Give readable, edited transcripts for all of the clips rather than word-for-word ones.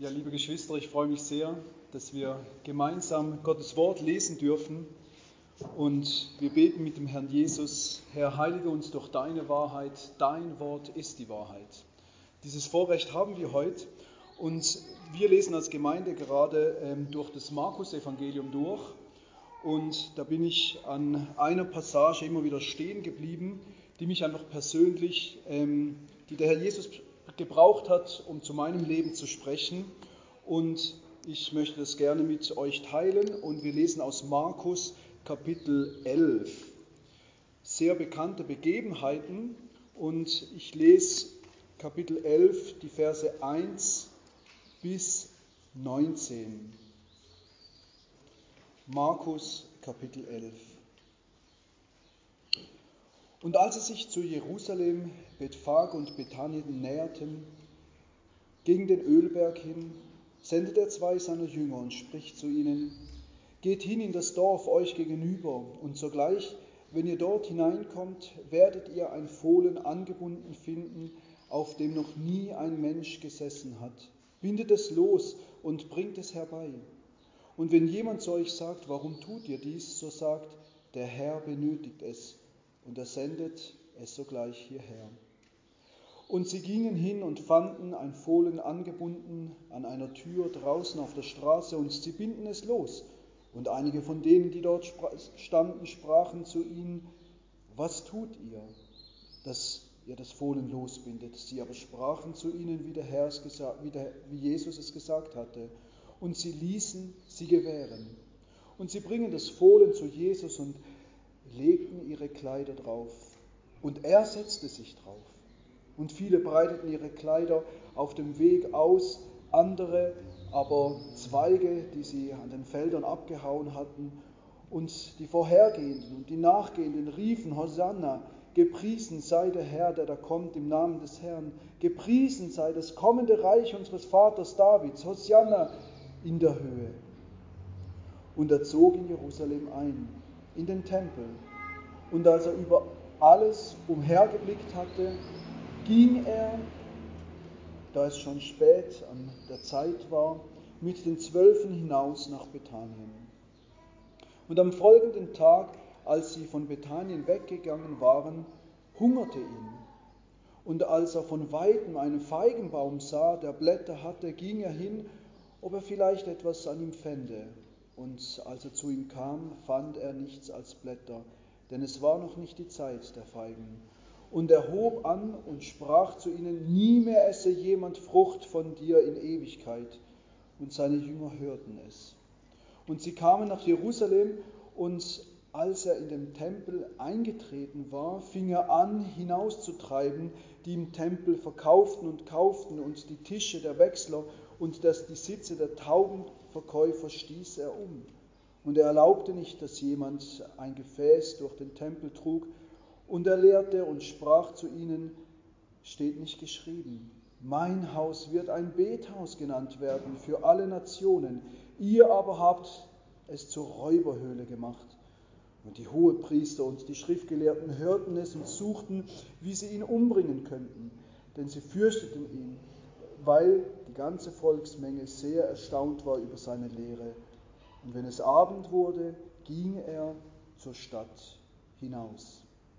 Ja, liebe Geschwister, ich freue mich sehr, dass wir gemeinsam Gottes Wort lesen dürfen. Und wir beten mit dem Herrn Jesus: Herr, heilige uns durch deine Wahrheit, dein Wort ist die Wahrheit. Dieses Vorrecht haben wir heute und wir lesen als Gemeinde gerade durch das Markus-Evangelium durch. Und da bin ich an einer Passage immer wieder stehen geblieben, die mich einfach persönlich, die der Herr Jesus gebraucht hat, um zu meinem Leben zu sprechen. Und ich möchte das gerne mit euch teilen. Und wir lesen aus Markus Kapitel 11. Sehr bekannte Begebenheiten. Und ich lese Kapitel 11, die Verse 1 bis 19. Markus Kapitel 11. Und als sie sich zu Jerusalem, Bethphage und Bethanien näherten, gegen den Ölberg hin, sendet er 2 seiner Jünger und spricht zu ihnen: Geht hin in das Dorf euch gegenüber, und sogleich, wenn ihr dort hineinkommt, werdet ihr ein Fohlen angebunden finden, auf dem noch nie ein Mensch gesessen hat. Bindet es los und bringt es herbei. Und wenn jemand zu euch sagt: Warum tut ihr dies? So sagt: Der Herr benötigt es, und er sendet es sogleich hierher. Und sie gingen hin und fanden ein Fohlen angebunden an einer Tür draußen auf der Straße, und sie binden es los. Und einige von denen, die dort standen, sprachen zu ihnen: Was tut ihr, dass ihr das Fohlen losbindet? Sie aber sprachen zu ihnen, wie Jesus es gesagt hatte. Und sie ließen sie gewähren. Und sie bringen das Fohlen zu Jesus und legten ihre Kleider drauf. Und er setzte sich drauf. Und viele breiteten ihre Kleider auf dem Weg aus, andere aber Zweige, die sie an den Feldern abgehauen hatten. Und die Vorhergehenden und die Nachgehenden riefen: Hosanna, gepriesen sei der Herr, der da kommt im Namen des Herrn. Gepriesen sei das kommende Reich unseres Vaters Davids. Hosanna in der Höhe. Und er zog in Jerusalem ein, in den Tempel. Und als er über alles umhergeblickt hatte, ging er, da es schon spät an der Zeit war, mit den 12 hinaus nach Bethanien. Und am folgenden Tag, als sie von Bethanien weggegangen waren, hungerte ihn. Und als er von weitem einen Feigenbaum sah, der Blätter hatte, ging er hin, ob er vielleicht etwas an ihm fände. Und als er zu ihm kam, fand er nichts als Blätter, denn es war noch nicht die Zeit der Feigen. Und er hob an und sprach zu ihnen: Nie mehr esse jemand Frucht von dir in Ewigkeit. Und seine Jünger hörten es. Und sie kamen nach Jerusalem, und als er in den Tempel eingetreten war, fing er an, hinauszutreiben, die im Tempel verkauften und kauften, und die Tische der Wechsler und die Sitze der Taubenverkäufer stieß er um. Und er erlaubte nicht, dass jemand ein Gefäß durch den Tempel trug. Und er lehrte und sprach zu ihnen: Steht nicht geschrieben: Mein Haus wird ein Bethaus genannt werden für alle Nationen. Ihr aber habt es zur Räuberhöhle gemacht. Und die Hohepriester und die Schriftgelehrten hörten es und suchten, wie sie ihn umbringen könnten, denn sie fürchteten ihn, weil die ganze Volksmenge sehr erstaunt war über seine Lehre. Und wenn es Abend wurde, ging er zur Stadt hinaus.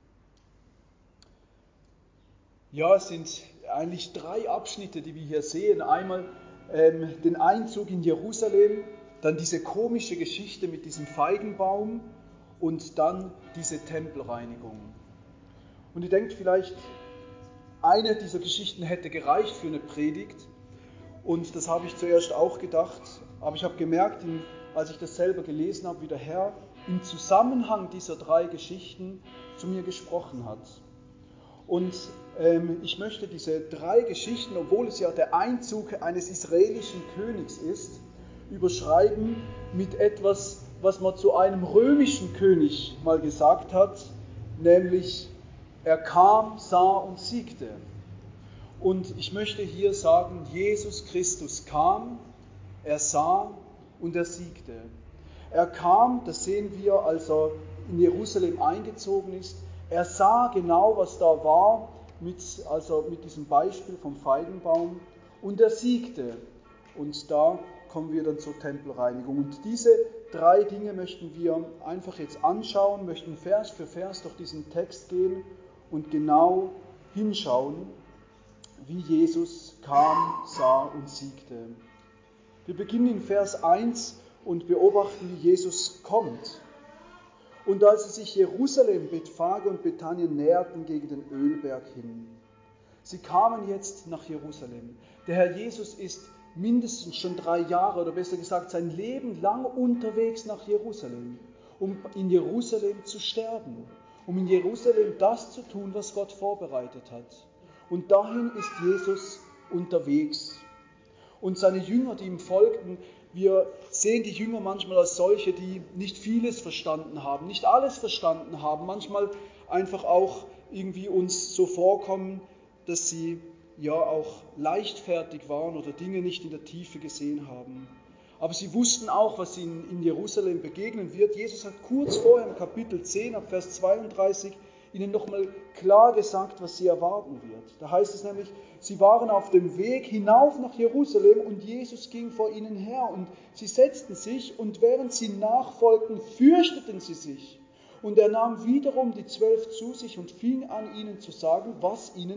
Ja, es sind eigentlich 3 Abschnitte, die wir hier sehen. Einmal den Einzug in Jerusalem, dann diese komische Geschichte mit diesem Feigenbaum und dann diese Tempelreinigung. Und ihr denkt vielleicht, eine dieser Geschichten hätte gereicht für eine Predigt. Und das habe ich zuerst auch gedacht. Aber ich habe gemerkt, als ich das selber gelesen habe, wie der Herr im Zusammenhang dieser 3 Geschichten zu mir gesprochen hat. Und ich möchte diese 3 Geschichten, obwohl es ja der Einzug eines israelischen Königs ist, überschreiben mit etwas, was man zu einem römischen König mal gesagt hat, nämlich: Er kam, sah und siegte. Und ich möchte hier sagen, Jesus Christus kam, er sah und er siegte. Er kam, das sehen wir, als er in Jerusalem eingezogen ist. Er sah genau, was da war, mit diesem Beispiel vom Feigenbaum, und er siegte. Und da kommen wir dann zur Tempelreinigung. Und diese 3 Dinge möchten wir einfach jetzt anschauen, möchten Vers für Vers durch diesen Text gehen und genau hinschauen, wie Jesus kam, sah und siegte. Wir beginnen in Vers 1 und beobachten, wie Jesus kommt. Und als sie sich Jerusalem, Bethphage und Bethanien näherten gegen den Ölberg hin. Sie kamen jetzt nach Jerusalem. Der Herr Jesus ist mindestens schon 3 Jahre oder besser gesagt sein Leben lang unterwegs nach Jerusalem, um in Jerusalem zu sterben, um in Jerusalem das zu tun, was Gott vorbereitet hat. Und dahin ist Jesus unterwegs. Und seine Jünger, die ihm folgten, wir sehen die Jünger manchmal als solche, die nicht vieles verstanden haben, nicht alles verstanden haben, manchmal einfach auch irgendwie uns so vorkommen, dass sie ja auch leichtfertig waren oder Dinge nicht in der Tiefe gesehen haben. Aber sie wussten auch, was ihnen in Jerusalem begegnen wird. Jesus hat kurz vorher im Kapitel 10, ab Vers 32, ihnen nochmal klar gesagt, was sie erwarten wird. Da heißt es nämlich, sie waren auf dem Weg hinauf nach Jerusalem und Jesus ging vor ihnen her und sie setzten sich und während sie nachfolgten, fürchteten sie sich. Und er nahm wiederum die 12 zu sich und fing an, ihnen zu sagen, was ihm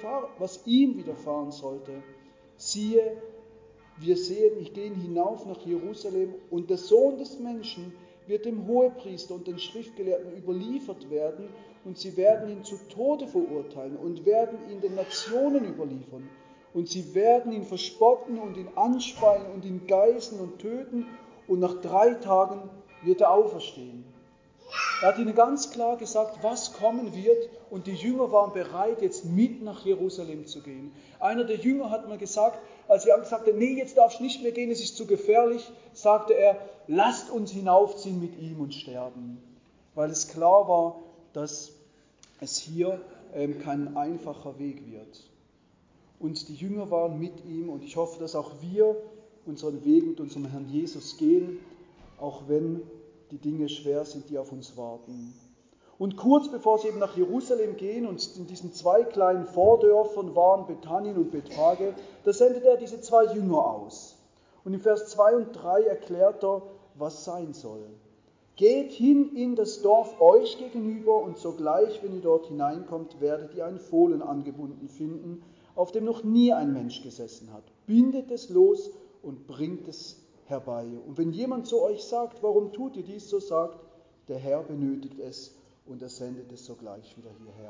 widerfahren sollte. Siehe, wir gehen hinauf nach Jerusalem und der Sohn des Menschen wird dem Hohepriester und den Schriftgelehrten überliefert werden und sie werden ihn zu Tode verurteilen und werden ihn den Nationen überliefern. Und sie werden ihn verspotten und ihn anspeien und ihn geißeln und töten und nach 3 Tagen wird er auferstehen. Er hat ihnen ganz klar gesagt, was kommen wird und die Jünger waren bereit, jetzt mit nach Jerusalem zu gehen. Einer der Jünger hat mal gesagt, als sie gesagt haben, nee, jetzt darfst du nicht mehr gehen, es ist zu gefährlich, sagte er, lasst uns hinaufziehen mit ihm und sterben. Weil es klar war, dass es hier kein einfacher Weg wird. Und die Jünger waren mit ihm und ich hoffe, dass auch wir unseren Weg mit unserem Herrn Jesus gehen, auch wenn die Dinge schwer sind, die auf uns warten. Und kurz bevor sie eben nach Jerusalem gehen und in diesen 2 kleinen Vordörfern waren, Bethanien und Bethphage, da sendet er diese 2 Jünger aus. Und in Vers 2 und 3 erklärt er, was sein soll. Geht hin in das Dorf euch gegenüber und sogleich, wenn ihr dort hineinkommt, werdet ihr ein Fohlen angebunden finden, auf dem noch nie ein Mensch gesessen hat. Bindet es los und bringt es herbei. Und wenn jemand zu euch sagt, warum tut ihr dies, so sagt, der Herr benötigt es und er sendet es sogleich wieder hierher.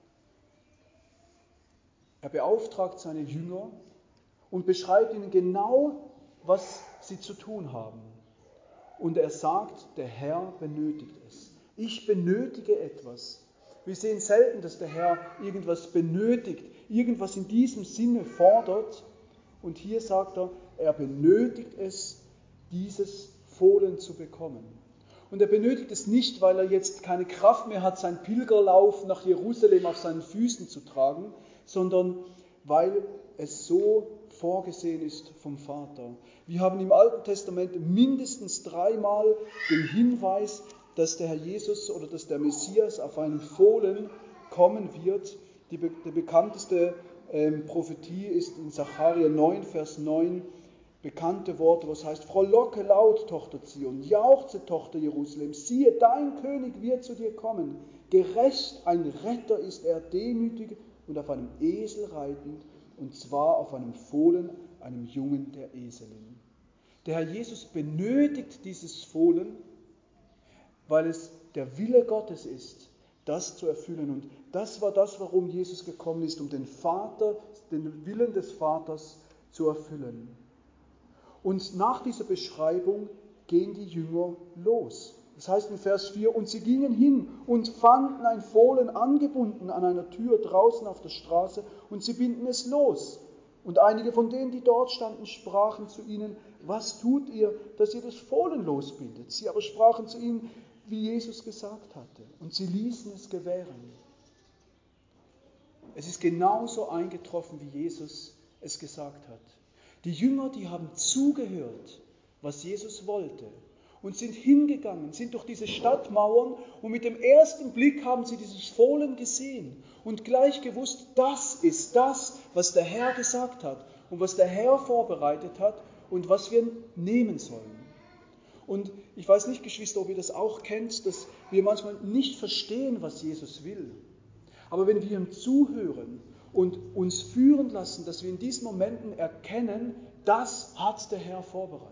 Er beauftragt seine Jünger und beschreibt ihnen genau, was sie zu tun haben. Und er sagt, der Herr benötigt es. Ich benötige etwas. Wir sehen selten, dass der Herr irgendwas benötigt, irgendwas in diesem Sinne fordert. Und hier sagt er benötigt es, dieses Fohlen zu bekommen. Und er benötigt es nicht, weil er jetzt keine Kraft mehr hat, seinen Pilgerlauf nach Jerusalem auf seinen Füßen zu tragen, sondern weil es so vorgesehen ist vom Vater. Wir haben im Alten Testament mindestens 3-mal den Hinweis, dass der Herr Jesus oder dass der Messias auf einem Fohlen kommen wird. Die bekannteste Prophetie ist in Sacharja 9, Vers 9, bekannte Worte, was heißt, frohlocke laut, Tochter Zion, jauchze, Tochter Jerusalem, siehe, dein König wird zu dir kommen. Gerecht, ein Retter ist er, demütig und auf einem Esel reitend, und zwar auf einem Fohlen, einem Jungen der Eselin. Der Herr Jesus benötigt dieses Fohlen, weil es der Wille Gottes ist, das zu erfüllen. Und das war das, warum Jesus gekommen ist, um den Willen des Vaters zu erfüllen. Und nach dieser Beschreibung gehen die Jünger los. Das heißt in Vers 4, und sie gingen hin und fanden ein Fohlen angebunden an einer Tür draußen auf der Straße und sie binden es los. Und einige von denen, die dort standen, sprachen zu ihnen, was tut ihr, dass ihr das Fohlen losbindet? Sie aber sprachen zu ihm, wie Jesus gesagt hatte. Und sie ließen es gewähren. Es ist genauso eingetroffen, wie Jesus es gesagt hat. Die Jünger, die haben zugehört, was Jesus wollte und sind hingegangen, sind durch diese Stadtmauern und mit dem ersten Blick haben sie dieses Fohlen gesehen und gleich gewusst, das ist das, was der Herr gesagt hat und was der Herr vorbereitet hat und was wir nehmen sollen. Und ich weiß nicht, Geschwister, ob ihr das auch kennt, dass wir manchmal nicht verstehen, was Jesus will. Aber wenn wir ihm zuhören und uns führen lassen, dass wir in diesen Momenten erkennen, das hat der Herr vorbereitet.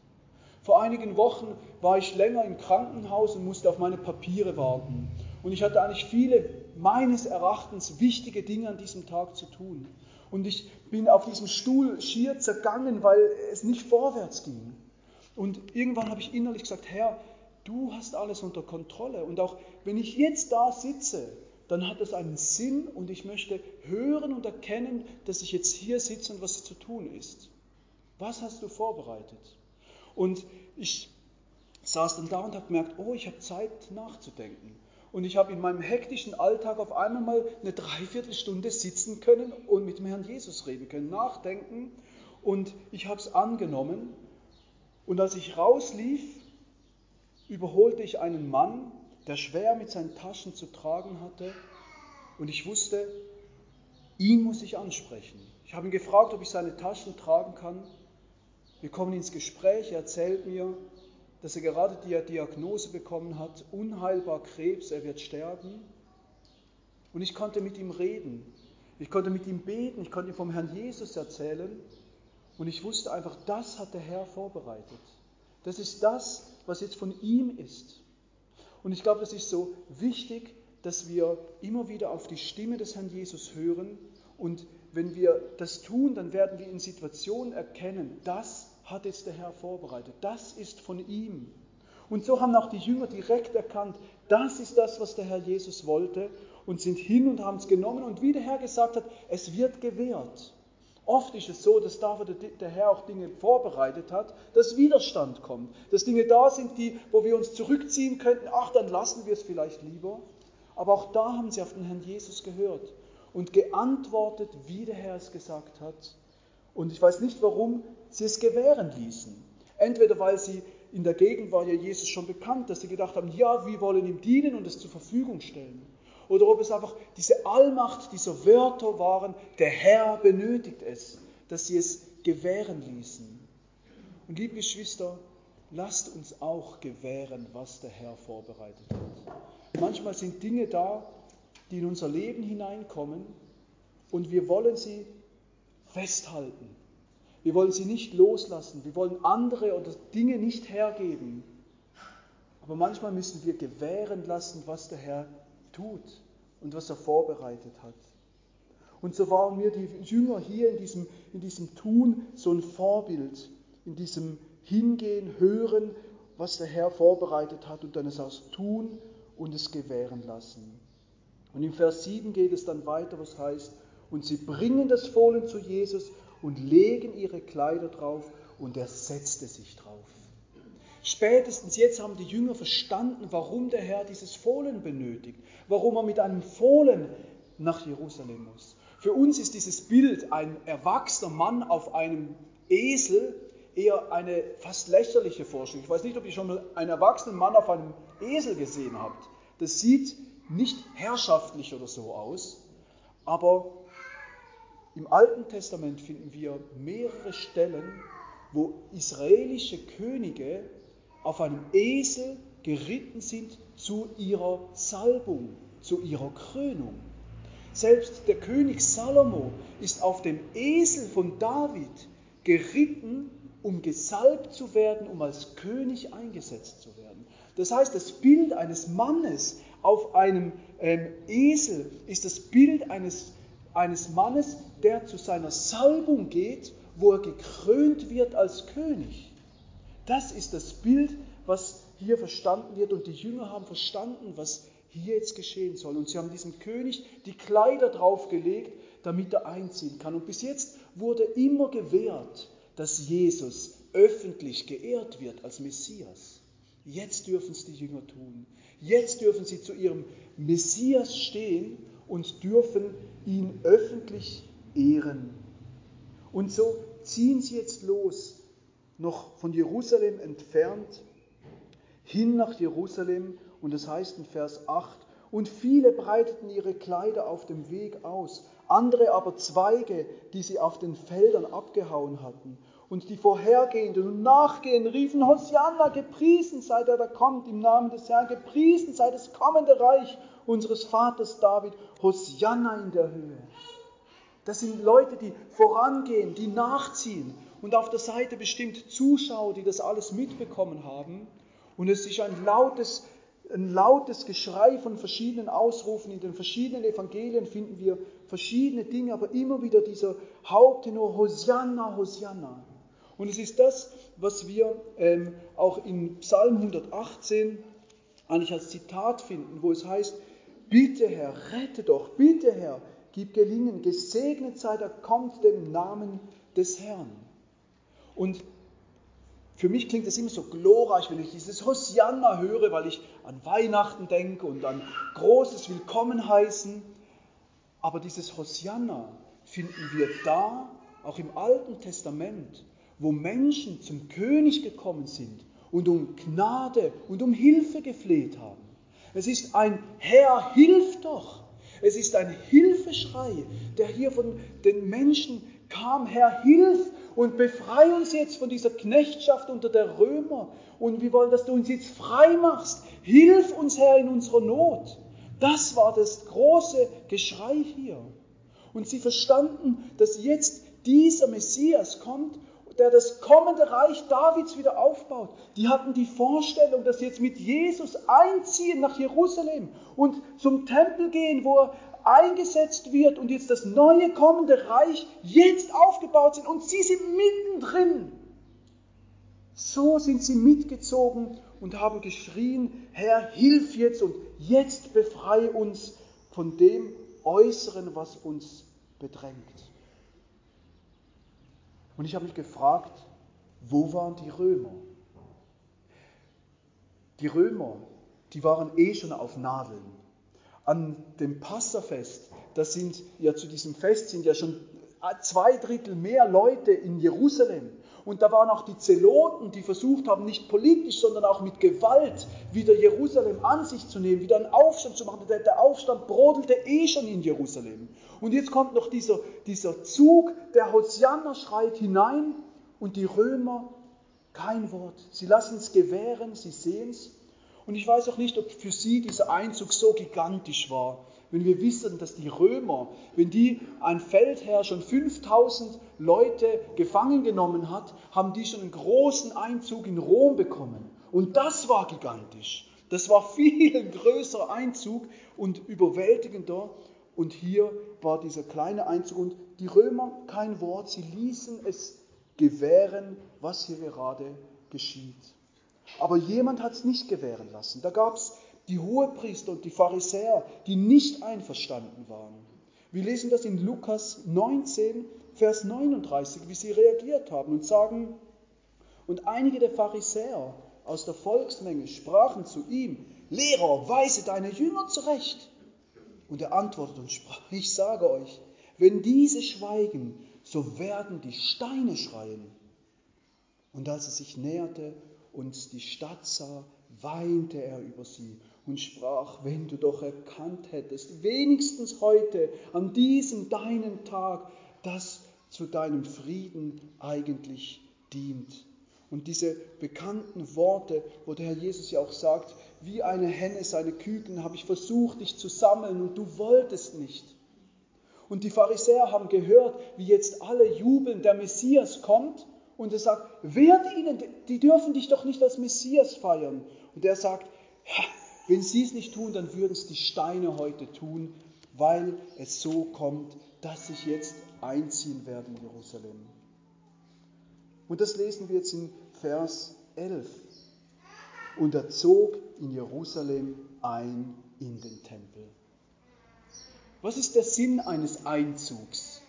Vor einigen Wochen war ich länger im Krankenhaus und musste auf meine Papiere warten. Und ich hatte eigentlich viele, meines Erachtens, wichtige Dinge an diesem Tag zu tun. Und ich bin auf diesem Stuhl schier zergangen, weil es nicht vorwärts ging. Und irgendwann habe ich innerlich gesagt, Herr, du hast alles unter Kontrolle. Und auch wenn ich jetzt da sitze, dann hat das einen Sinn und ich möchte hören und erkennen, dass ich jetzt hier sitze und was zu tun ist. Was hast du vorbereitet? Und ich saß dann da und habe gemerkt, oh, ich habe Zeit nachzudenken. Und ich habe in meinem hektischen Alltag auf einmal mal eine Dreiviertelstunde sitzen können und mit dem Herrn Jesus reden können, nachdenken. Und ich habe es angenommen. Und als ich rauslief, überholte ich einen Mann, der schwer mit seinen Taschen zu tragen hatte. Und ich wusste, ihn muss ich ansprechen. Ich habe ihn gefragt, ob ich seine Taschen tragen kann. Wir kommen ins Gespräch, er erzählt mir, dass er gerade die Diagnose bekommen hat, unheilbar Krebs, er wird sterben. Und ich konnte mit ihm reden, ich konnte mit ihm beten, ich konnte ihm vom Herrn Jesus erzählen. Und ich wusste einfach, das hat der Herr vorbereitet. Das ist das, was jetzt von ihm ist. Und ich glaube, das ist so wichtig, dass wir immer wieder auf die Stimme des Herrn Jesus hören. Und wenn wir das tun, dann werden wir in Situationen erkennen, das hat jetzt der Herr vorbereitet. Das ist von ihm. Und so haben auch die Jünger direkt erkannt, das ist das, was der Herr Jesus wollte und sind hin und haben es genommen. Und wie der Herr gesagt hat, es wird gewährt. Oft ist es so, dass da, wo der Herr auch Dinge vorbereitet hat, dass Widerstand kommt. Dass Dinge da sind, wo wir uns zurückziehen könnten. Ach, dann lassen wir es vielleicht lieber. Aber auch da haben sie auf den Herrn Jesus gehört und geantwortet, wie der Herr es gesagt hat. Und ich weiß nicht, warum sie es gewähren ließen. Entweder weil sie in der Gegend war ja Jesus schon bekannt, dass sie gedacht haben, ja, wir wollen ihm dienen und es zur Verfügung stellen. Oder ob es einfach diese Allmacht dieser Wörter waren, der Herr benötigt es, dass sie es gewähren ließen. Und liebe Geschwister, lasst uns auch gewähren, was der Herr vorbereitet hat. Manchmal sind Dinge da, die in unser Leben hineinkommen und wir wollen sie festhalten. Wir wollen sie nicht loslassen. Wir wollen andere oder Dinge nicht hergeben. Aber manchmal müssen wir gewähren lassen, was der Herr tut und was er vorbereitet hat. Und so waren mir die Jünger hier in diesem Tun so ein Vorbild, in diesem Hingehen, Hören, was der Herr vorbereitet hat und dann es auch tun und es gewähren lassen. Und im Vers 7 geht es dann weiter, was heißt, und sie bringen das Fohlen zu Jesus und legen ihre Kleider drauf und er setzte sich drauf. Spätestens jetzt haben die Jünger verstanden, warum der Herr dieses Fohlen benötigt, warum er mit einem Fohlen nach Jerusalem muss. Für uns ist dieses Bild, ein erwachsener Mann auf einem Esel, eher eine fast lächerliche Vorstellung. Ich weiß nicht, ob ihr schon mal einen erwachsenen Mann auf einem Esel gesehen habt. Das sieht nicht herrschaftlich oder so aus, aber im Alten Testament finden wir mehrere Stellen, wo israelische Könige auf einem Esel geritten sind zu ihrer Salbung, zu ihrer Krönung. Selbst der König Salomo ist auf dem Esel von David geritten, um gesalbt zu werden, um als König eingesetzt zu werden. Das heißt, das Bild eines Mannes auf einem Esel ist das Bild eines Mannes, der zu seiner Salbung geht, wo er gekrönt wird als König. Das ist das Bild, was hier verstanden wird und die Jünger haben verstanden, was hier jetzt geschehen soll. Und sie haben diesem König die Kleider draufgelegt, damit er einziehen kann. Und bis jetzt wurde immer gewährt, dass Jesus öffentlich geehrt wird als Messias. Jetzt dürfen es die Jünger tun. Jetzt dürfen sie zu ihrem Messias stehen und dürfen ihn öffentlich ehren. Und so ziehen sie jetzt los, noch von Jerusalem entfernt, hin nach Jerusalem. Und es heißt in Vers 8, und viele breiteten ihre Kleider auf dem Weg aus, andere aber Zweige, die sie auf den Feldern abgehauen hatten. Und die Vorhergehenden und Nachgehenden riefen, Hosianna, gepriesen sei der, der kommt im Namen des Herrn, gepriesen sei das kommende Reich unseres Vaters David, Hosianna in der Höhe. Das sind Leute, die vorangehen, die nachziehen und auf der Seite bestimmt Zuschauer, die das alles mitbekommen haben. Und es ist ein lautes Geschrei von verschiedenen Ausrufen. In den verschiedenen Evangelien finden wir verschiedene Dinge, aber immer wieder dieser Haupttenor, Hosianna, Hosianna. Und es ist das, was wir auch in Psalm 118 eigentlich als Zitat finden, wo es heißt, bitte Herr, rette doch, bitte Herr, gib Gelingen, gesegnet sei der kommt dem Namen des Herrn. Und für mich klingt es immer so glorreich, wenn ich dieses Hosianna höre, weil ich an Weihnachten denke und an großes Willkommen heißen. Aber dieses Hosianna finden wir da, auch im Alten Testament, wo Menschen zum König gekommen sind und um Gnade und um Hilfe gefleht haben. Es ist ein Herr, hilf doch! Es ist ein Hilfeschrei, der hier von den Menschen kam. Herr, hilf und befreie uns jetzt von dieser Knechtschaft unter der Römer. Und wir wollen, dass du uns jetzt frei machst. Hilf uns, Herr, in unserer Not. Das war das große Geschrei hier. Und sie verstanden, dass jetzt dieser Messias kommt, der das kommende Reich Davids wieder aufbaut. Die hatten die Vorstellung, dass sie jetzt mit Jesus einziehen nach Jerusalem und zum Tempel gehen, wo er eingesetzt wird und jetzt das neue kommende Reich jetzt aufgebaut sind und sie sind mittendrin. So sind sie mitgezogen und haben geschrien, Herr, hilf jetzt und jetzt befreie uns von dem Äußeren, was uns bedrängt. Und ich habe mich gefragt, wo waren die Römer? Die Römer, die waren schon auf Nadeln. An dem Passafest, zu diesem Fest sind ja schon 2/3 mehr Leute in Jerusalem. Und da waren auch die Zeloten, die versucht haben, nicht politisch, sondern auch mit Gewalt wieder Jerusalem an sich zu nehmen, wieder einen Aufstand zu machen. Der Aufstand brodelte schon in Jerusalem. Und jetzt kommt noch dieser Zug, der Hosianna schreit hinein und die Römer, kein Wort. Sie lassen es gewähren, sie sehen es. Und ich weiß auch nicht, ob für sie dieser Einzug so gigantisch war. Wenn wir wissen, dass die Römer, wenn die ein Feldherr schon 5000 Leute gefangen genommen hat, haben die schon einen großen Einzug in Rom bekommen. Und das war gigantisch. Das war viel ein größerer Einzug und überwältigender. Und hier war dieser kleine Einzug. Und die Römer, kein Wort, sie ließen es gewähren, was hier gerade geschieht. Aber jemand hat es nicht gewähren lassen. Da gab es die Hohepriester und die Pharisäer, die nicht einverstanden waren. Wir lesen das in Lukas 19, Vers 39, wie sie reagiert haben und sagen, und einige der Pharisäer aus der Volksmenge sprachen zu ihm, Lehrer, weise deine Jünger zurecht. Und er antwortete und sprach, ich sage euch, wenn diese schweigen, so werden die Steine schreien. Und als er sich näherte und die Stadt sah, weinte er über sie und sprach, wenn du doch erkannt hättest, wenigstens heute, an diesem deinen Tag, das zu deinem Frieden eigentlich dient. Und diese bekannten Worte, wo der Herr Jesus ja auch sagt, wie eine Henne seine Küken habe ich versucht, dich zu sammeln und du wolltest nicht. Und die Pharisäer haben gehört, wie jetzt alle jubeln, der Messias kommt. Und er sagt, wehrt ihnen, die dürfen dich doch nicht als Messias feiern. Und er sagt, ja, wenn sie es nicht tun, dann würden es die Steine heute tun, weil es so kommt, dass ich jetzt einziehen werde in Jerusalem. Und das lesen wir jetzt in Vers 11. Und er zog in Jerusalem ein in den Tempel. Was ist der Sinn eines Einzugs?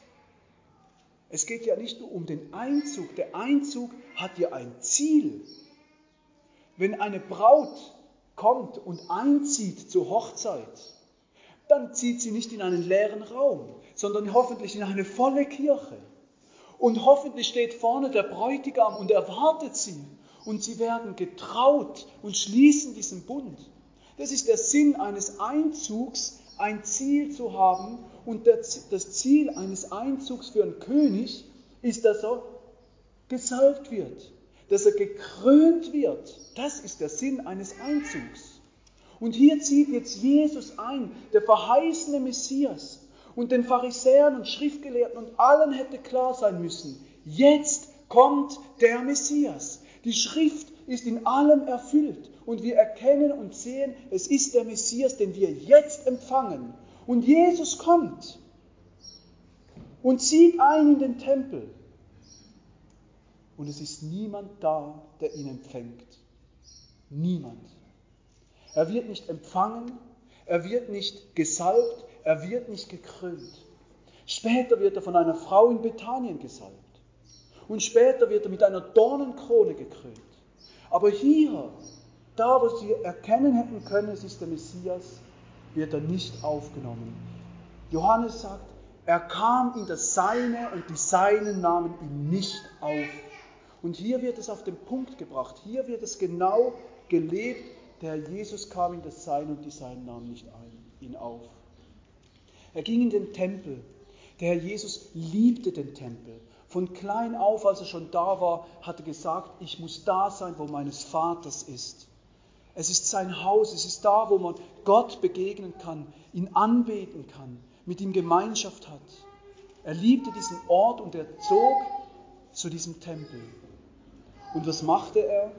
Es geht ja nicht nur um den Einzug. Der Einzug hat ja ein Ziel. Wenn eine Braut kommt und einzieht zur Hochzeit, dann zieht sie nicht in einen leeren Raum, sondern hoffentlich in eine volle Kirche. Und hoffentlich steht vorne der Bräutigam und erwartet sie. Und sie werden getraut und schließen diesen Bund. Das ist der Sinn eines Einzugs, ein Ziel zu haben Und das Ziel eines Einzugs für einen König ist, dass er gesalbt wird, dass er gekrönt wird. Das ist der Sinn eines Einzugs. Und hier zieht jetzt Jesus ein, der verheißene Messias. Und den Pharisäern und Schriftgelehrten und allen hätte klar sein müssen, jetzt kommt der Messias. Die Schrift ist in allem erfüllt und wir erkennen und sehen, es ist der Messias, den wir jetzt empfangen. Und Jesus kommt und zieht ein in den Tempel. Und es ist niemand da, der ihn empfängt. Niemand. Er wird nicht empfangen, er wird nicht gesalbt, er wird nicht gekrönt. Später wird er von einer Frau in Bethanien gesalbt. Und später wird er mit einer Dornenkrone gekrönt. Aber hier, da wo sie erkennen hätten können, es ist der Messias, wird er nicht aufgenommen. Johannes sagt, er kam in das Seine und die Seinen nahmen ihn nicht auf. Und hier wird es auf den Punkt gebracht. Hier wird es genau gelebt. Der Herr Jesus kam in das Seine und die Seinen nahmen nicht ihn auf. Er ging in den Tempel. Der Herr Jesus liebte den Tempel. Von klein auf, als er schon da war, hat er gesagt, ich muss da sein, wo meines Vaters ist. Es ist sein Haus, es ist da, wo man Gott begegnen kann, ihn anbeten kann, mit ihm Gemeinschaft hat. Er liebte diesen Ort und er zog zu diesem Tempel. Und was machte er?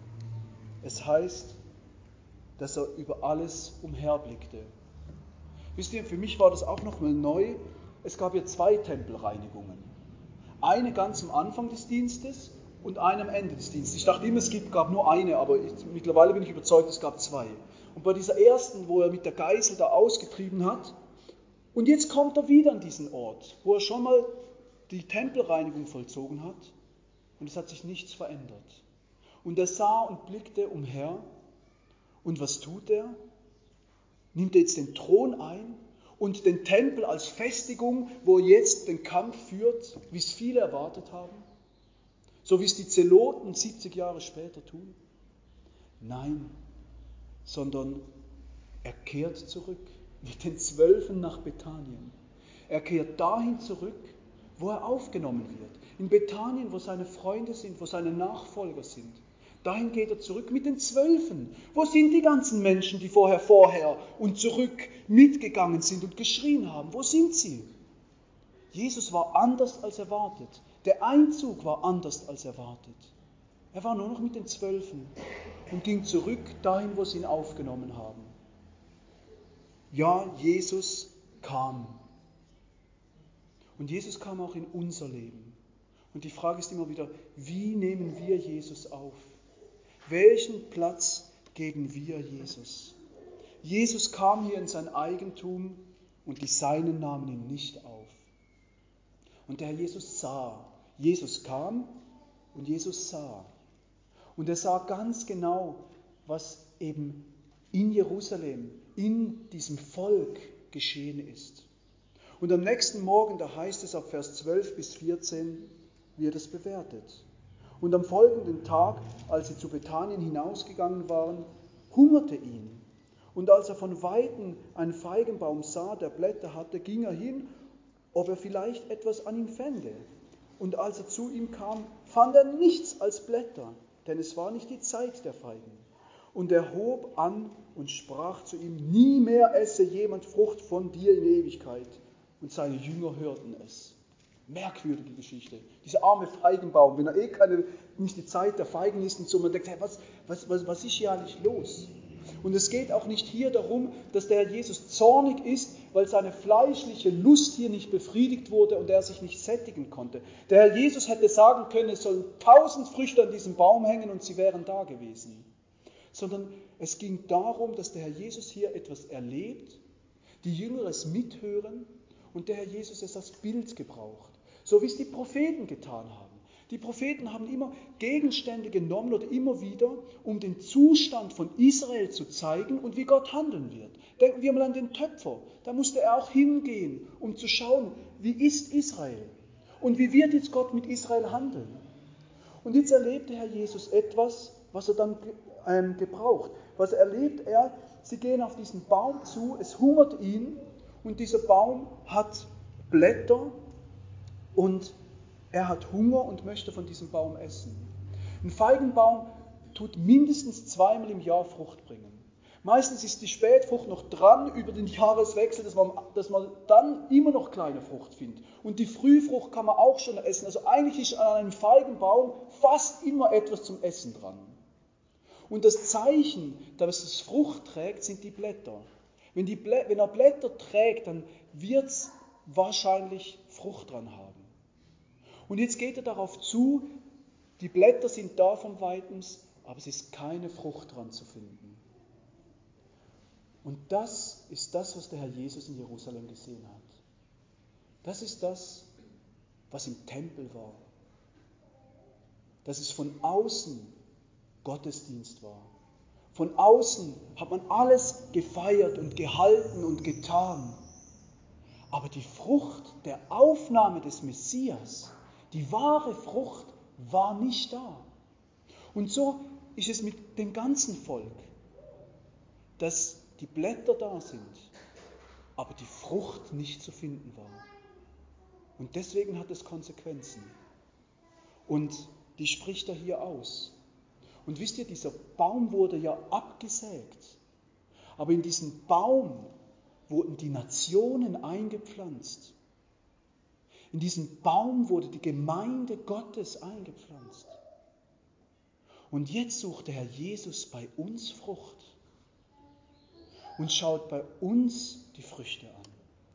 Es heißt, dass er über alles umherblickte. Wisst ihr, für mich war das auch nochmal neu. Es gab ja 2 Tempelreinigungen. Eine ganz am Anfang des Dienstes und eine am Ende des Dienstes. Ich dachte immer, gab nur eine, aber mittlerweile bin ich überzeugt, es gab 2. Und bei dieser ersten, wo er mit der Geißel da ausgetrieben hat, und jetzt kommt er wieder an diesen Ort, wo er schon mal die Tempelreinigung vollzogen hat, und es hat sich nichts verändert. Und er sah und blickte umher, und was tut er? Nimmt er jetzt den Thron ein und den Tempel als Festigung, wo er jetzt den Kampf führt, wie es viele erwartet haben? So wie es die Zeloten 70 Jahre später tun? Nein, sondern er kehrt zurück mit den 12 nach Bethanien. Er kehrt dahin zurück, wo er aufgenommen wird. In Bethanien, wo seine Freunde sind, wo seine Nachfolger sind. Dahin geht er zurück mit den 12. Wo sind die ganzen Menschen, die vorher und zurück mitgegangen sind und geschrien haben? Wo sind sie? Jesus war anders als erwartet. Der Einzug war anders als erwartet. Er war nur noch mit den 12 und ging zurück dahin, wo sie ihn aufgenommen haben. Ja, Jesus kam. Und Jesus kam auch in unser Leben. Und die Frage ist immer wieder, wie nehmen wir Jesus auf? Welchen Platz geben wir Jesus? Jesus kam hier in sein Eigentum und die Seinen nahmen ihn nicht auf. Und der Herr Jesus sah. Jesus kam und Jesus sah. Und er sah ganz genau, was eben in Jerusalem, in diesem Volk geschehen ist. Und am nächsten Morgen, da heißt es ab Vers 12 bis 14, wird es bewertet. Und am folgenden Tag, als sie zu Bethanien hinausgegangen waren, hungerte ihn. Und als er von Weitem einen Feigenbaum sah, der Blätter hatte, ging er hin, ob er vielleicht etwas an ihm fände. Und als er zu ihm kam, fand er nichts als Blätter, denn es war nicht die Zeit der Feigen. Und er hob an und sprach zu ihm, nie mehr esse jemand Frucht von dir in Ewigkeit. Und seine Jünger hörten es. Merkwürdige Geschichte. Dieser arme Feigenbaum, wenn er nicht die Zeit der Feigen ist und so, man denkt, hey, was ist hier eigentlich los? Und es geht auch nicht hier darum, dass der Herr Jesus zornig ist, weil seine fleischliche Lust hier nicht befriedigt wurde und er sich nicht sättigen konnte. Der Herr Jesus hätte sagen können, es sollen 1000 Früchte an diesem Baum hängen und sie wären da gewesen. Sondern es ging darum, dass der Herr Jesus hier etwas erlebt, die Jünger es mithören und der Herr Jesus es als Bild gebraucht. So wie es die Propheten getan haben. Die Propheten haben immer Gegenstände genommen oder immer wieder, um den Zustand von Israel zu zeigen und wie Gott handeln wird. Denken wir mal an den Töpfer. Da musste er auch hingehen, um zu schauen, wie ist Israel? Und wie wird jetzt Gott mit Israel handeln? Und jetzt erlebt der Herr Jesus etwas, was er dann gebraucht. Was erlebt er? Sie gehen auf diesen Baum zu, es hungert ihn und dieser Baum hat Blätter und er hat Hunger und möchte von diesem Baum essen. Ein Feigenbaum tut mindestens 2-mal im Jahr Frucht bringen. Meistens ist die Spätfrucht noch dran über den Jahreswechsel, dass man dann immer noch kleine Frucht findet. Und die Frühfrucht kann man auch schon essen. Also eigentlich ist an einem Feigenbaum fast immer etwas zum Essen dran. Und das Zeichen, dass es Frucht trägt, sind die Blätter. Wenn er Blätter trägt, dann wird es wahrscheinlich Frucht dran haben. Und jetzt geht er darauf zu, die Blätter sind da vom Weitens, aber es ist keine Frucht dran zu finden. Und das ist das, was der Herr Jesus in Jerusalem gesehen hat. Das ist das, was im Tempel war. Dass es von außen Gottesdienst war. Von außen hat man alles gefeiert und gehalten und getan. Aber die Frucht der Aufnahme des Messias, die wahre Frucht, war nicht da. Und so ist es mit dem ganzen Volk, dass die Blätter da sind, aber die Frucht nicht zu finden war. Und deswegen hat es Konsequenzen. Und die spricht er hier aus. Und wisst ihr, dieser Baum wurde ja abgesägt. Aber in diesen Baum wurden die Nationen eingepflanzt. In diesen Baum wurde die Gemeinde Gottes eingepflanzt. Und jetzt sucht der Herr Jesus bei uns Frucht und schaut bei uns die Früchte an.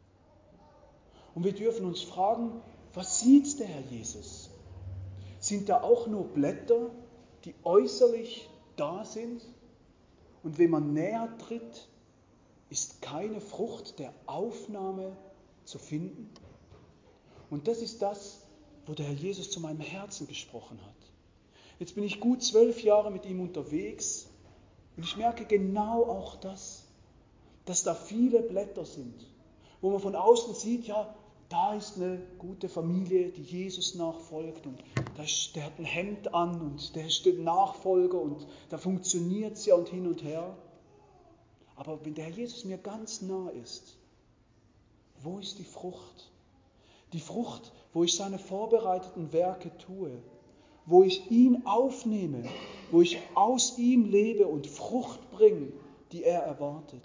Und wir dürfen uns fragen, was sieht der Herr Jesus? Sind da auch nur Blätter, die äußerlich da sind? Und wenn man näher tritt, ist keine Frucht der Aufnahme zu finden? Und das ist das, wo der Herr Jesus zu meinem Herzen gesprochen hat. Jetzt bin ich gut 12 Jahre mit ihm unterwegs und ich merke genau auch das, dass da viele Blätter sind, wo man von außen sieht, ja, da ist eine gute Familie, die Jesus nachfolgt und der hat ein Hemd an und der ist der Nachfolger und da funktioniert es ja und hin und her. Aber wenn der Herr Jesus mir ganz nah ist, wo ist die Frucht? Die Frucht, wo ich seine vorbereiteten Werke tue, wo ich ihn aufnehme, wo ich aus ihm lebe und Frucht bringe, die er erwartet.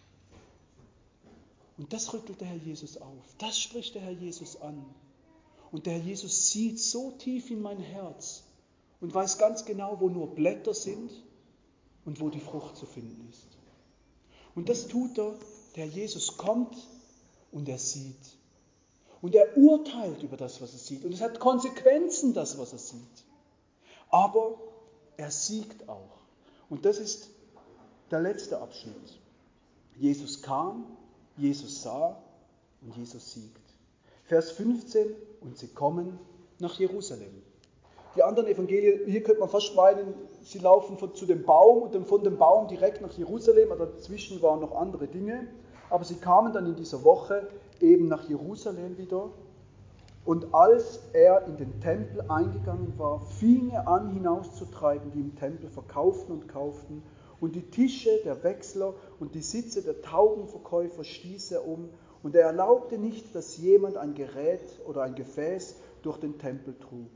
Und das rüttelt der Herr Jesus auf. Das spricht der Herr Jesus an. Und der Herr Jesus sieht so tief in mein Herz und weiß ganz genau, wo nur Blätter sind und wo die Frucht zu finden ist. Und das tut er. Der Herr Jesus kommt und er sieht. Und er urteilt über das, was er sieht. Und es hat Konsequenzen, das, was er sieht. Aber er siegt auch. Und das ist der letzte Abschnitt. Jesus kam, Jesus sah und Jesus siegt. Vers 15, und sie kommen nach Jerusalem. Die anderen Evangelien, hier könnte man fast meinen, sie laufen zu dem Baum und dann von dem Baum direkt nach Jerusalem, aber dazwischen waren noch andere Dinge. Aber sie kamen dann in dieser Woche eben nach Jerusalem wieder. Und als er in den Tempel eingegangen war, fing er an, hinauszutreiben, die im Tempel verkauften und kauften. Und die Tische der Wechsler und die Sitze der Taubenverkäufer stieß er um. Und er erlaubte nicht, dass jemand ein Gerät oder ein Gefäß durch den Tempel trug.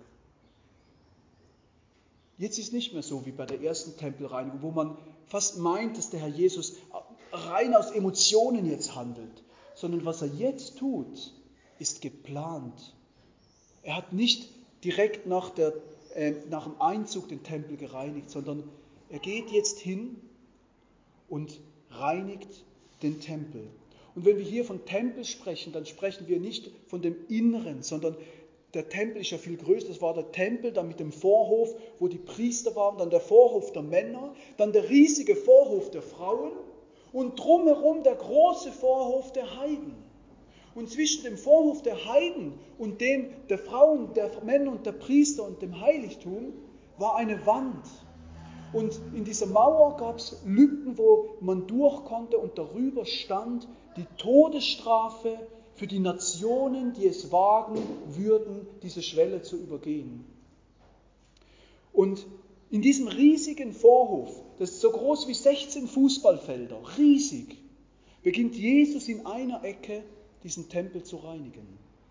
Jetzt ist nicht mehr so wie bei der ersten Tempelreinigung, wo man fast meint, dass der Herr Jesus rein aus Emotionen jetzt handelt. Sondern was er jetzt tut, ist geplant. Er hat nicht direkt nach dem Einzug den Tempel gereinigt, sondern er geht jetzt hin und reinigt den Tempel. Und wenn wir hier von Tempel sprechen, dann sprechen wir nicht von dem Inneren, sondern der Tempel ist ja viel größer. Das war der Tempel, dann mit dem Vorhof, wo die Priester waren, dann der Vorhof der Männer, dann der riesige Vorhof der Frauen und drumherum der große Vorhof der Heiden. Und zwischen dem Vorhof der Heiden und dem der Frauen, der Männer und der Priester und dem Heiligtum war eine Wand. Und in dieser Mauer gab es Lücken, wo man durch konnte und darüber stand die Todesstrafe für die Nationen, die es wagen würden, diese Schwelle zu übergehen. Und in diesem riesigen Vorhof, das ist so groß wie 16 Fußballfelder, riesig, beginnt Jesus in einer Ecke diesen Tempel zu reinigen.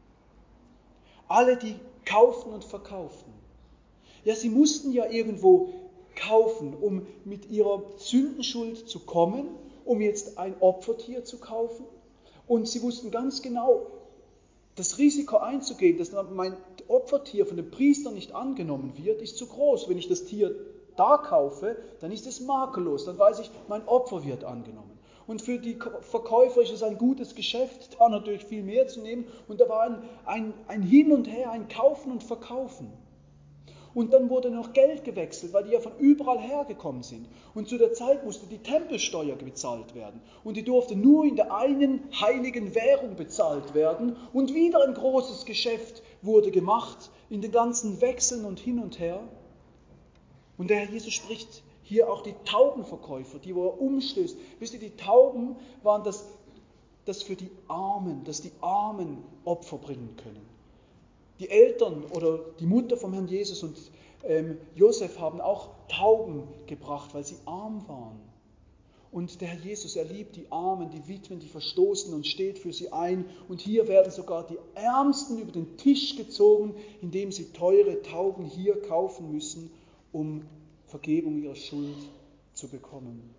Alle, die kauften und verkauften. Ja, sie mussten ja irgendwo kaufen, um mit ihrer Sündenschuld zu kommen, um jetzt ein Opfertier zu kaufen. Und sie wussten ganz genau, das Risiko einzugehen, dass mein Opfertier von dem Priester nicht angenommen wird, ist zu groß. Wenn ich das Tier da kaufe, dann ist es makellos, dann weiß ich, mein Opfer wird angenommen. Und für die Verkäufer ist es ein gutes Geschäft, da natürlich viel mehr zu nehmen. Und da war ein Hin und Her, ein Kaufen und Verkaufen. Und dann wurde noch Geld gewechselt, weil die ja von überall hergekommen sind. Und zu der Zeit musste die Tempelsteuer bezahlt werden. Und die durfte nur in der einen heiligen Währung bezahlt werden. Und wieder ein großes Geschäft wurde gemacht in den ganzen Wechseln und hin und her. Und der Herr Jesus spricht hier auch die Taubenverkäufer, die wo er umstößt. Wisst ihr, die Tauben waren das für die Armen, dass die Armen Opfer bringen können. Die Eltern oder die Mutter vom Herrn Jesus und Josef haben auch Tauben gebracht, weil sie arm waren. Und der Herr Jesus, er liebt die Armen, die Witwen, die Verstoßenen und steht für sie ein. Und hier werden sogar die Ärmsten über den Tisch gezogen, indem sie teure Tauben hier kaufen müssen, um Vergebung ihrer Schuld zu bekommen.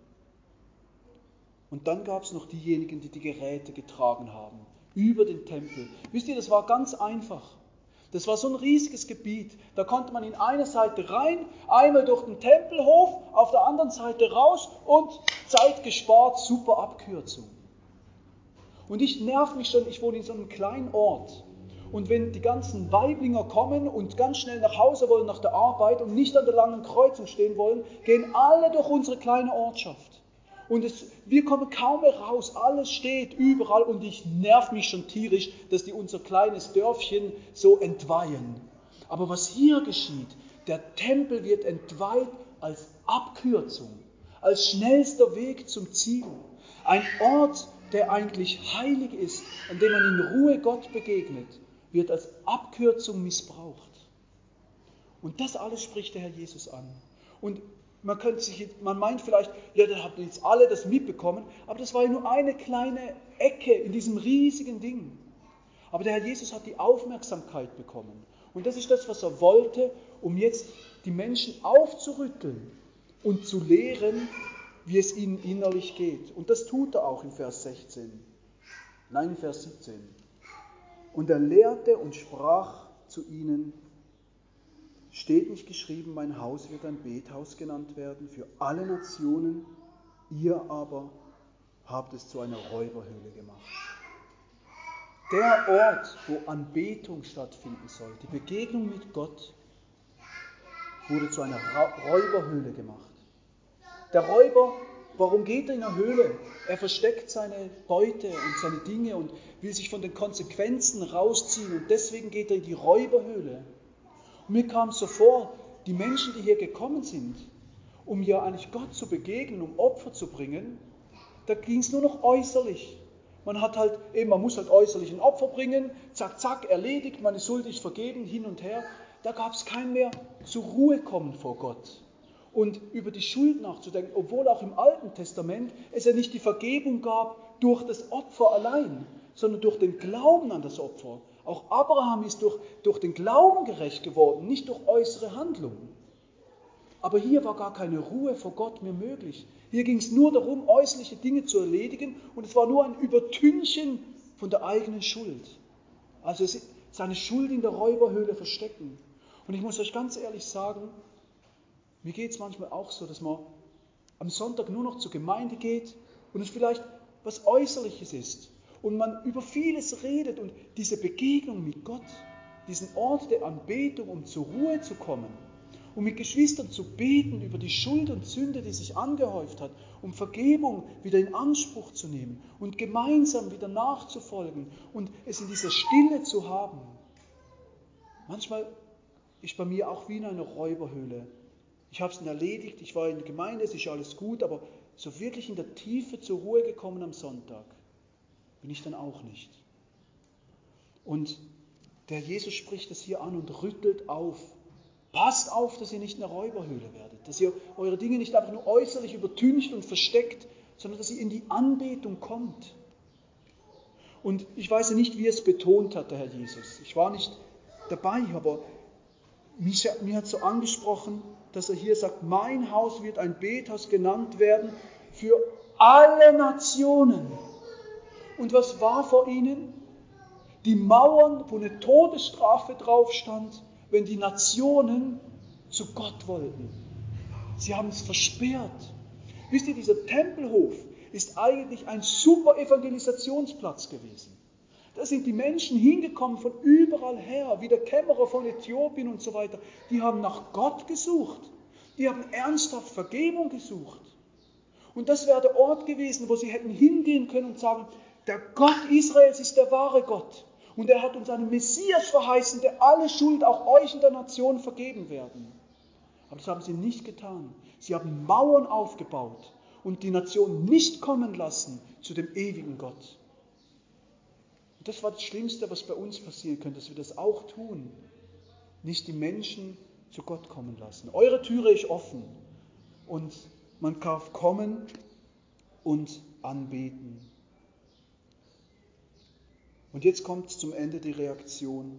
Und dann gab es noch diejenigen, die die Geräte getragen haben, über den Tempel. Wisst ihr, das war ganz einfach. Das war so ein riesiges Gebiet, da konnte man in eine Seite rein, einmal durch den Tempelhof, auf der anderen Seite raus und Zeit gespart, super Abkürzung. Und ich nerv mich schon, ich wohne in so einem kleinen Ort. Und wenn die ganzen Waiblinger kommen und ganz schnell nach Hause wollen nach der Arbeit und nicht an der langen Kreuzung stehen wollen, gehen alle durch unsere kleine Ortschaft. Und wir kommen kaum mehr raus, alles steht überall und ich nerv mich schon tierisch, dass die unser kleines Dörfchen so entweihen. Aber was hier geschieht, der Tempel wird entweiht als Abkürzung, als schnellster Weg zum Ziel. Ein Ort, der eigentlich heilig ist, an dem man in Ruhe Gott begegnet, wird als Abkürzung missbraucht. Und das alles spricht der Herr Jesus an. Und man meint vielleicht, ja, dann habt ihr jetzt alle das mitbekommen, aber das war ja nur eine kleine Ecke in diesem riesigen Ding. Aber der Herr Jesus hat die Aufmerksamkeit bekommen. Und das ist das, was er wollte, um jetzt die Menschen aufzurütteln und zu lehren, wie es ihnen innerlich geht. Und das tut er auch in Vers 17. Und er lehrte und sprach zu ihnen: Steht nicht geschrieben, mein Haus wird ein Bethaus genannt werden für alle Nationen, ihr aber habt es zu einer Räuberhöhle gemacht. Der Ort, wo Anbetung stattfinden soll, die Begegnung mit Gott, wurde zu einer Räuberhöhle gemacht. Der Räuber, warum geht er in eine Höhle? Er versteckt seine Beute und seine Dinge und will sich von den Konsequenzen rausziehen und deswegen geht er in die Räuberhöhle. Und mir kam es so vor, die Menschen, die hier gekommen sind, um ja eigentlich Gott zu begegnen, um Opfer zu bringen, da ging es nur noch äußerlich. Man muss halt äußerlich ein Opfer bringen, zack, zack, erledigt, meine Schuld ist vergeben, hin und her. Da gab es kein mehr zur Ruhe kommen vor Gott und über die Schuld nachzudenken, obwohl auch im Alten Testament es ja nicht die Vergebung gab durch das Opfer allein, sondern durch den Glauben an das Opfer. Auch Abraham ist durch den Glauben gerecht geworden, nicht durch äußere Handlungen. Aber hier war gar keine Ruhe vor Gott mehr möglich. Hier ging es nur darum, äußerliche Dinge zu erledigen und es war nur ein Übertünchen von der eigenen Schuld. Also seine Schuld in der Räuberhöhle verstecken. Und ich muss euch ganz ehrlich sagen, mir geht es manchmal auch so, dass man am Sonntag nur noch zur Gemeinde geht und es vielleicht was Äußerliches ist. Und man über vieles redet und diese Begegnung mit Gott, diesen Ort der Anbetung, um zur Ruhe zu kommen, um mit Geschwistern zu beten über die Schuld und Sünde, die sich angehäuft hat, um Vergebung wieder in Anspruch zu nehmen und gemeinsam wieder nachzufolgen und es in dieser Stille zu haben. Manchmal ist bei mir auch wie in einer Räuberhöhle. Ich habe es dann erledigt, ich war in der Gemeinde, es ist alles gut, aber so wirklich in der Tiefe zur Ruhe gekommen am Sonntag bin ich dann auch nicht. Und der Jesus spricht das hier an und rüttelt auf. Passt auf, dass ihr nicht eine Räuberhöhle werdet, dass ihr eure Dinge nicht einfach nur äußerlich übertüncht und versteckt, sondern dass sie in die Anbetung kommt. Und ich weiß ja nicht, wie er es betont hat, der Herr Jesus. Ich war nicht dabei, aber mir hat so angesprochen, dass er hier sagt, mein Haus wird ein Bethaus genannt werden für alle Nationen. Und was war vor ihnen? Die Mauern, wo eine Todesstrafe drauf stand, wenn die Nationen zu Gott wollten. Sie haben es versperrt. Wisst ihr, dieser Tempelhof ist eigentlich ein super Evangelisationsplatz gewesen. Da sind die Menschen hingekommen von überall her, wie der Kämmerer von Äthiopien und so weiter. Die haben nach Gott gesucht. Die haben ernsthaft Vergebung gesucht. Und das wäre der Ort gewesen, wo sie hätten hingehen können und sagen, der Gott Israels ist der wahre Gott. Und er hat uns einen Messias verheißen, der alle Schuld, auch euch in der Nation, vergeben werden. Aber das haben sie nicht getan. Sie haben Mauern aufgebaut und die Nation nicht kommen lassen zu dem ewigen Gott. Und das war das Schlimmste, was bei uns passieren könnte, dass wir das auch tun. Nicht die Menschen zu Gott kommen lassen. Eure Türe ist offen und man darf kommen und anbeten. Und jetzt kommt zum Ende die Reaktion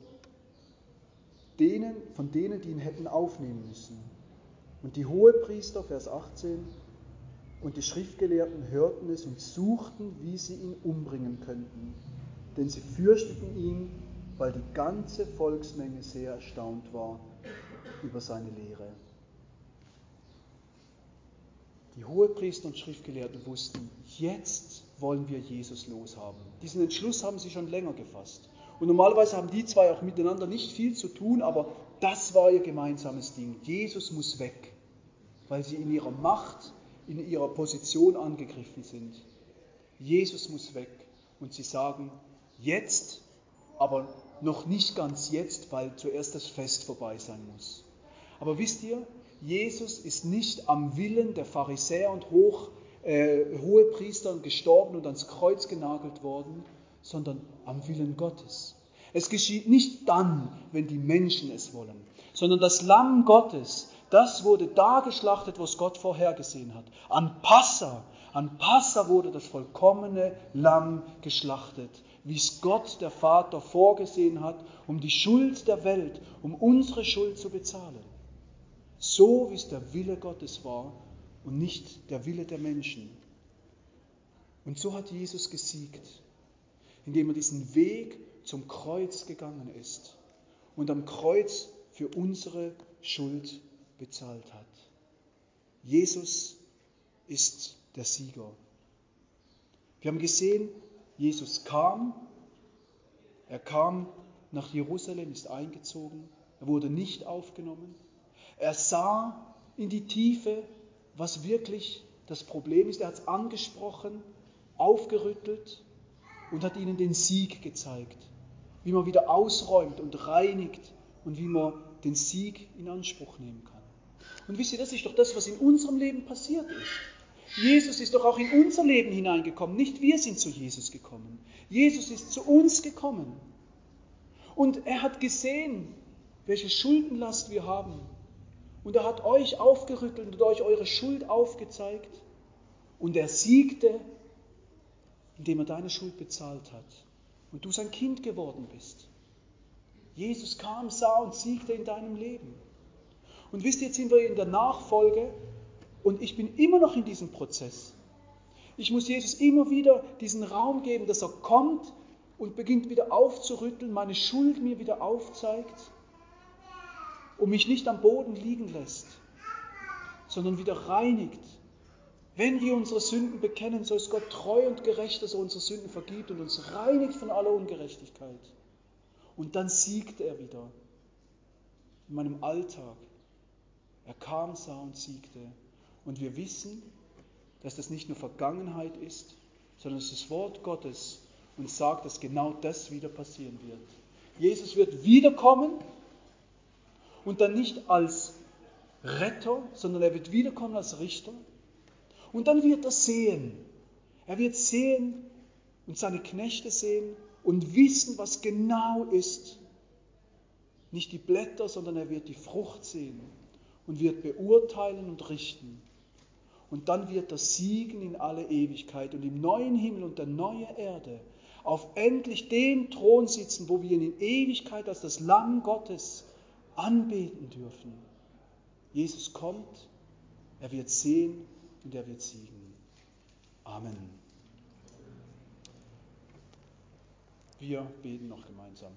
von denen, die ihn hätten aufnehmen müssen. Und die Hohepriester, Vers 18, und die Schriftgelehrten hörten es und suchten, wie sie ihn umbringen könnten. Denn sie fürchteten ihn, weil die ganze Volksmenge sehr erstaunt war über seine Lehre. Die Hohepriester und Schriftgelehrten wussten, jetzt wollen wir Jesus loshaben. Diesen Entschluss haben sie schon länger gefasst. Und normalerweise haben die zwei auch miteinander nicht viel zu tun, aber das war ihr gemeinsames Ding. Jesus muss weg, weil sie in ihrer Macht, in ihrer Position angegriffen sind. Jesus muss weg. Und sie sagen, jetzt, aber noch nicht ganz jetzt, weil zuerst das Fest vorbei sein muss. Aber wisst ihr, Jesus ist nicht am Willen der Pharisäer und Hohepriester gestorben und ans Kreuz genagelt worden, sondern am Willen Gottes. Es geschieht nicht dann, wenn die Menschen es wollen, sondern das Lamm Gottes, das wurde da geschlachtet, was Gott vorhergesehen hat. An Passa wurde das vollkommene Lamm geschlachtet, wie es Gott, der Vater, vorgesehen hat, um die Schuld der Welt, um unsere Schuld zu bezahlen. So wie es der Wille Gottes war und nicht der Wille der Menschen. Und so hat Jesus gesiegt, indem er diesen Weg zum Kreuz gegangen ist und am Kreuz für unsere Schuld bezahlt hat. Jesus ist der Sieger. Wir haben gesehen, Jesus kam, er kam nach Jerusalem, ist eingezogen, er wurde nicht aufgenommen. Er sah in die Tiefe, was wirklich das Problem ist. Er hat es angesprochen, aufgerüttelt und hat ihnen den Sieg gezeigt, wie man wieder ausräumt und reinigt und wie man den Sieg in Anspruch nehmen kann. Und wisst ihr, das ist doch das, was in unserem Leben passiert ist. Jesus ist doch auch in unser Leben hineingekommen. Nicht wir sind zu Jesus gekommen. Jesus ist zu uns gekommen. Und er hat gesehen, welche Schuldenlast wir haben. Und er hat euch aufgerüttelt und euch eure Schuld aufgezeigt. Und er siegte, indem er deine Schuld bezahlt hat. Und du sein Kind geworden bist. Jesus kam, sah und siegte in deinem Leben. Und wisst ihr, jetzt sind wir in der Nachfolge und ich bin immer noch in diesem Prozess. Ich muss Jesus immer wieder diesen Raum geben, dass er kommt und beginnt wieder aufzurütteln, meine Schuld mir wieder aufzeigt und mich nicht am Boden liegen lässt, sondern wieder reinigt. Wenn wir unsere Sünden bekennen, so ist Gott treu und gerecht, dass er unsere Sünden vergibt und uns reinigt von aller Ungerechtigkeit. Und dann siegt er wieder in meinem Alltag. Er kam, sah und siegte. Und wir wissen, dass das nicht nur Vergangenheit ist, sondern dass das Wort Gottes uns sagt, dass genau das wieder passieren wird. Jesus wird wiederkommen und dann nicht als Retter, sondern er wird wiederkommen als Richter. Und dann wird er sehen. Er wird sehen und seine Knechte sehen und wissen, was genau ist. Nicht die Blätter, sondern er wird die Frucht sehen und wird beurteilen und richten. Und dann wird er siegen in alle Ewigkeit und im neuen Himmel und der neuen Erde auf endlich dem Thron sitzen, wo wir ihn in Ewigkeit als das Lamm Gottes anbeten dürfen. Jesus kommt, er wird sehen und er wird siegen. Amen. Wir beten noch gemeinsam.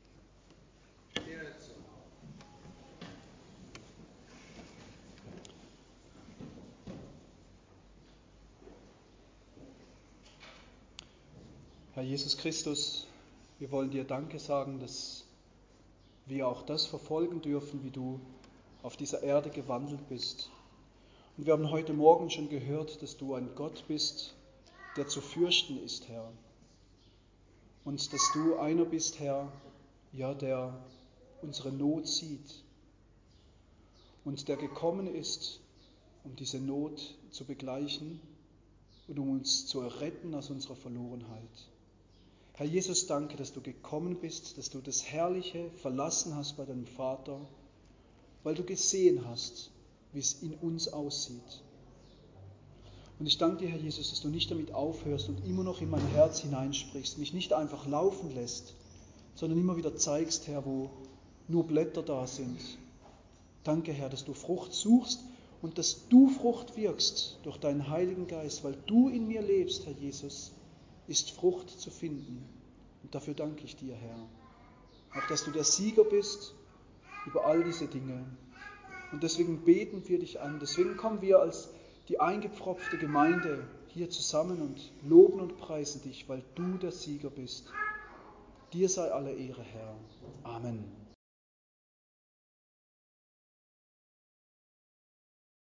Herr Jesus Christus, wir wollen dir Danke sagen, dass wir auch das verfolgen dürfen, wie du auf dieser Erde gewandelt bist. Und wir haben heute Morgen schon gehört, dass du ein Gott bist, der zu fürchten ist, Herr. Und dass du einer bist, Herr, ja, der unsere Not sieht und der gekommen ist, um diese Not zu begleichen und um uns zu erretten aus unserer Verlorenheit. Herr Jesus, danke, dass du gekommen bist, dass du das Herrliche verlassen hast bei deinem Vater, weil du gesehen hast, wie es in uns aussieht. Und ich danke dir, Herr Jesus, dass du nicht damit aufhörst und immer noch in mein Herz hineinsprichst, mich nicht einfach laufen lässt, sondern immer wieder zeigst, Herr, wo nur Blätter da sind. Danke, Herr, dass du Frucht suchst und dass du Frucht wirkst durch deinen Heiligen Geist, weil du in mir lebst, Herr Jesus, ist Frucht zu finden. Und dafür danke ich dir, Herr. Auch, dass du der Sieger bist über all diese Dinge. Und deswegen beten wir dich an. Deswegen kommen wir als die eingepfropfte Gemeinde hier zusammen und loben und preisen dich, weil du der Sieger bist. Dir sei alle Ehre, Herr. Amen.